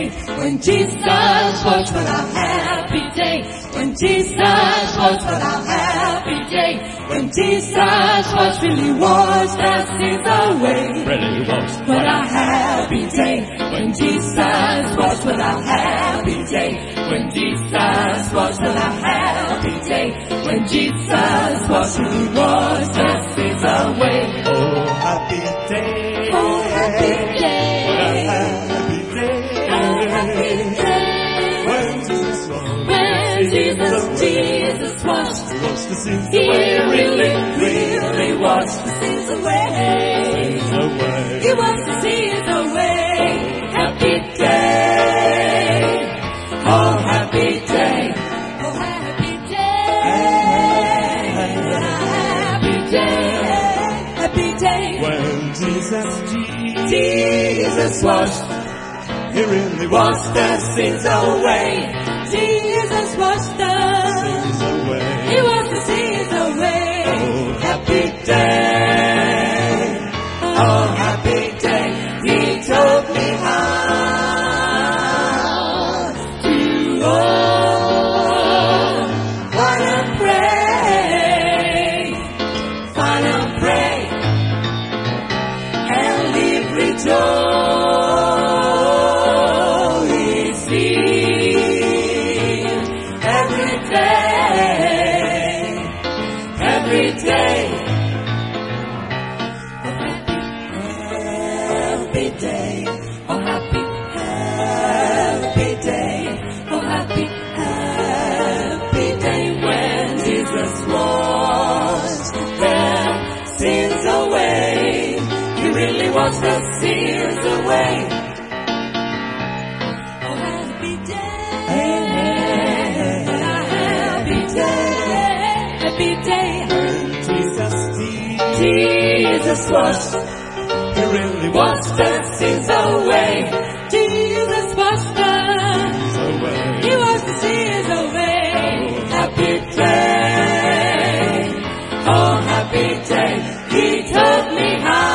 day. When Jesus was for our happy day. When Jesus was for our happy day. When Jesus was really washed our sins away. Really was. What a happy day. When Jesus was for our happy day. When Jesus was for our happy day. When Jesus was really washed our sins away. Oh, happy day. Oh, happy day. What a happy day. Oh, happy day. When Jesus was. When Jesus washed The sins He away. really washed the sins away. Away. He washed the sins away. Happy day. Oh, happy day. Oh, happy day. Happy day. Happy day. When Jesus washed. He really Washed the sins away. Jesus washed the sins away. He washed the sins away. Oh, Happy day. Oh, happy day. He told me how to wanna pray and live rejoicing every day. Happy day. Oh, happy day. Oh, happy day when Jesus washed their sins away. He really washed the sins away. Oh, happy day. Happy day. Happy day. Jesus washed. He really Washed the sins away. Jesus washed them. away. He washed the sins away. Happy day. Oh, happy day. He taught me how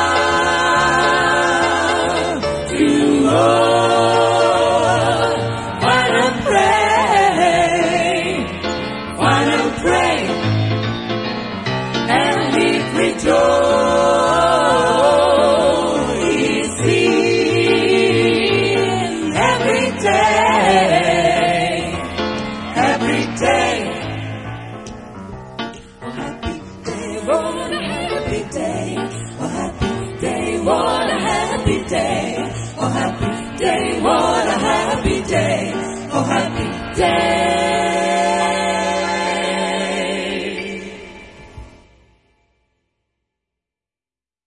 to wanna pray and live rejoicing every day. Oh, happy day, what a happy day. Oh, happy day, what a happy day. Oh, happy day, what a happy day. Oh, happy day.